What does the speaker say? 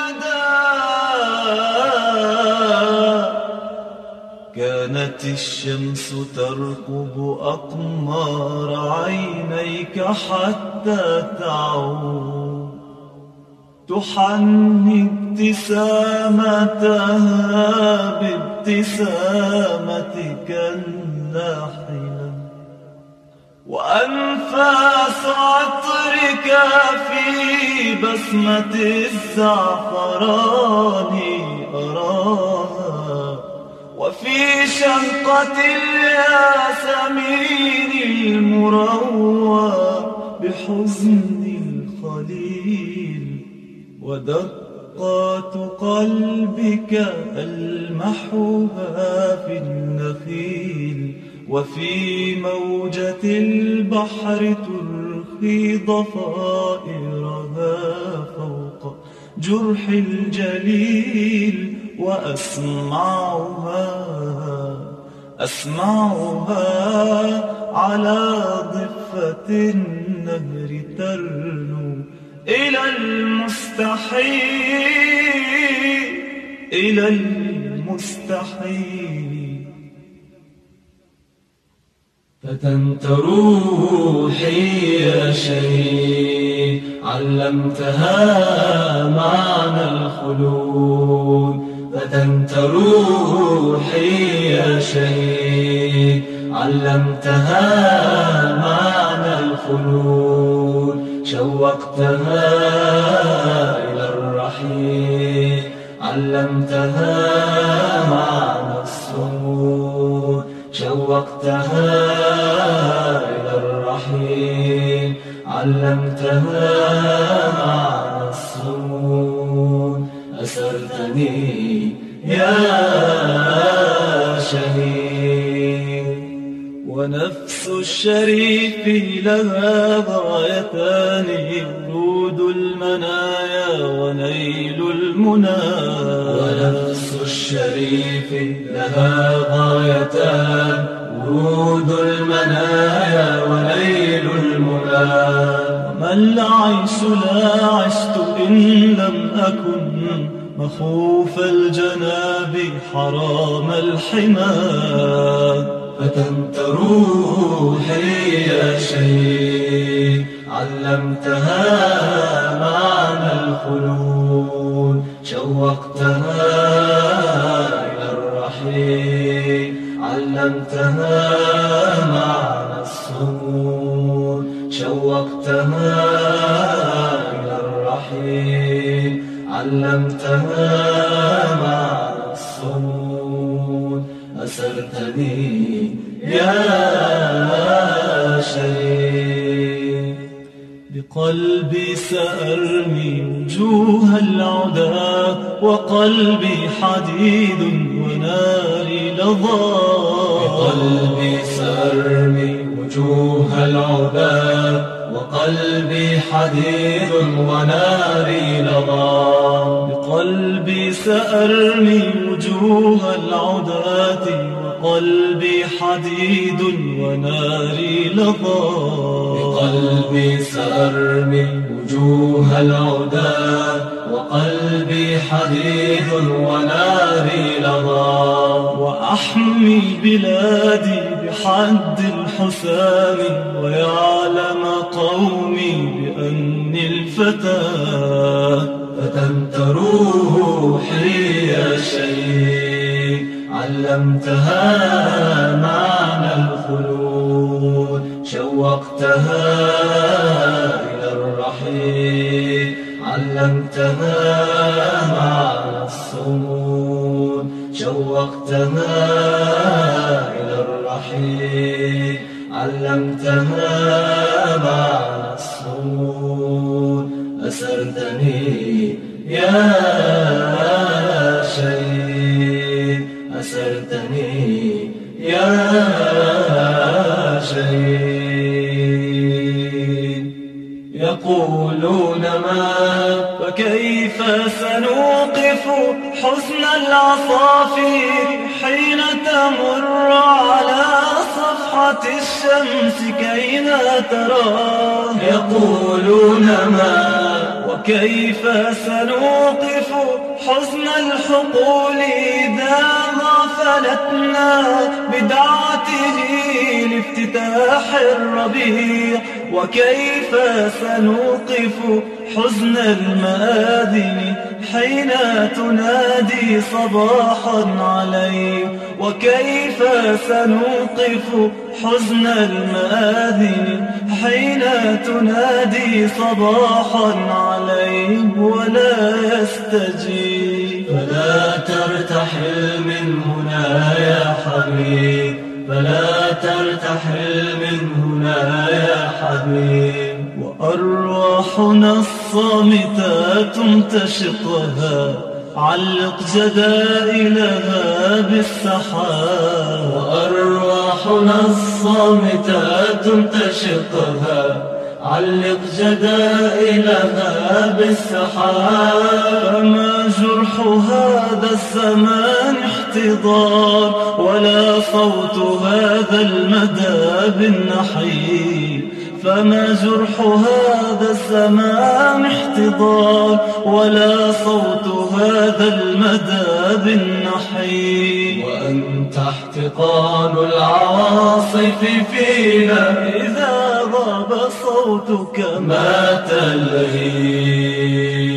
كانت الشمس ترقب أقمار عينيك حتى تعود، تحني ابتسامتها بابتسامتك الناحلة، وأنفاس عطرك في بسمة الزعفران أراها، وفي شنقة الياسمين المروى بحزن الخليل، ودقات قلبك ألمحها في النخيل، وفي موجة البحر ترخي ضفائرها فوق جرح الجليل، وأسمعها على ضفة النهر ترنو إلى المستحيل. فتنت روحي يا شهيد، علمتها معنى الخلود. فتنت روحي يا شهيد، علمتها معنى الخلود. شوقتها إلى الرحيل، علمتها معنى الصمود. شوقتها إلى الرحيل، علمتها معنى الصمود. أسرتني يا شهيد. ونفس الشريف لها غايتان، ورود المنايا ونيل المنى. ونفس الشريف لها غايتان، ورود المنايا ونيل المنى. وما العيش لا عشت إن لم أكن مخوف الجناب حرام الحمى. فتنت روحي يا شهيد، علمتها معنى الخلود. شوقتها إلى الرحيل، علمتها معنى الصمود. شوقتها إلى الرحيل، علمتها معنى الصمود. أسرتني يا شهيد. بقلبي سأرمي وجوه العدا، وقلبي حديد وناري لظى. بقلبي سأرمي وجوه العدا، وقلبي حديد وناري لظى. بقلبي سأرمي وجوه العداة، وقلبي حديد وناري لظى. بقلبي سأرمي وجوه العداة، وقلبي حديد وناري لظى. وأحمي بلادي بحد الحسام، ويعلم قومي بأني الفتى. فتنت روحي يا شهيد، علمتها معنى الخلود. شوقتها إلى الرحيل، علمتها معنى الصمود. شوقتها إلى الرحيل، علمتها معنى الصمود. أسرتني يا شهيد، أسرتني يا شهيد. يقولون ما فكيف سنوقف حزن العصافير حين تمر على صفحة الشمس كي لا تراه. يقولون ما وكيف سنوقف حزن الحقول إذا غفلتنا بدعوته لافتتاح الربيع؟ وكيف سنوقف حزن المآذن حين تنادي صباحا عليه؟ وكيف سنوقف حزن المآذن حين تنادي صباحا عليه ولا يستجيب؟ فلا ترتحل من هنا يا حبيب، فلا ترتحل من هنا يا حبيب. وأرواحنا الصامتات تشقها علق جدائلها بالسحاب. وأرواحنا الصامتات تشقها علق جدائلها بالسحاب. فما جرح هذا الزمان احتضار ولا صوت هذا المدى بالنحيب. فما جرح هذا الزمان احتضار ولا صوت هذا المدى بالنحيب. وأنت احتقان العواصف فينا، إذا غاب صوتك مات اللهيب.